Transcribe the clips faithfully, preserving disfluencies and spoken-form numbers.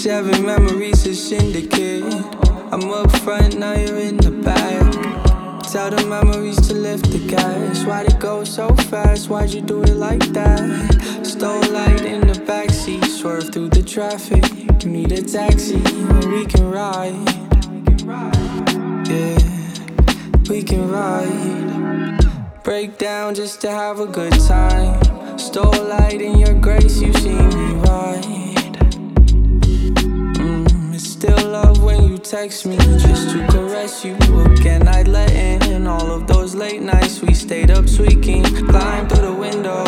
Seven memories a syndicate. I'm up front, now you're in the back. Tell the memories to lift the gas. Why'd it go so fast? Why'd you do it like that? Stole light in the backseat, swerve through the traffic. You need a taxi, we can ride. Yeah, we can ride. Break down just to have a good time. Stole light in your grace, you see me right. Mm, it's still love when you text me just to caress you again. I'd let in all of those late nights we stayed up tweaking. Climb through the window,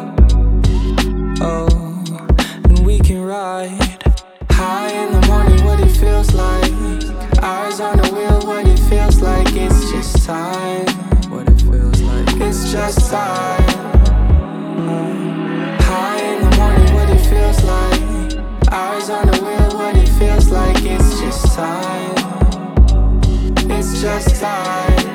oh, and we can ride. High in the morning, what it feels like. Eyes on the wheel, what it feels like. It's just time. What it feels like. It's just time. Mm. High in the morning, what it feels like. Eyes on the wheel, what it feels like. It's just time. It's just time.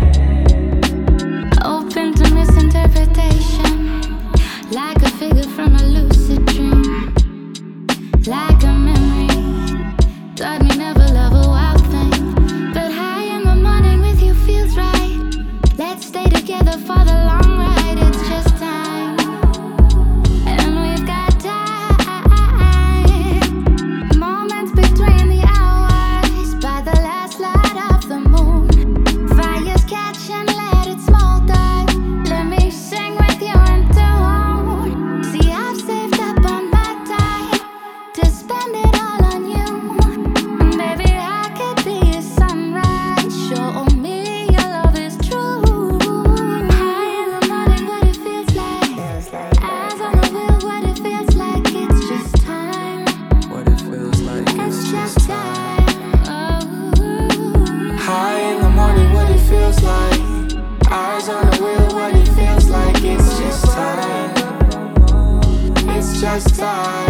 Open to misinterpretation, like a figure from a lucid dream, like a memory. Taught me never love a wild thing, but high in the morning with you feels right. Let's stay together for the long ride. It's just time, and we've got time. Moments between the hours, by the last light of the moon. Fires catch and let it smolder. Let me sing with you in tune. See, I've saved up on my time to spend it all on you. Maybe I could be a sunrise. Show me your love is true. High in the morning, what it feels like. Eyes on the wheel, what it feels like. It's just time. What it feels like. It's just time. Oh. High in the morning, what it feels like. Eyes on the wheel, what it feels like. It's just time. It's just time.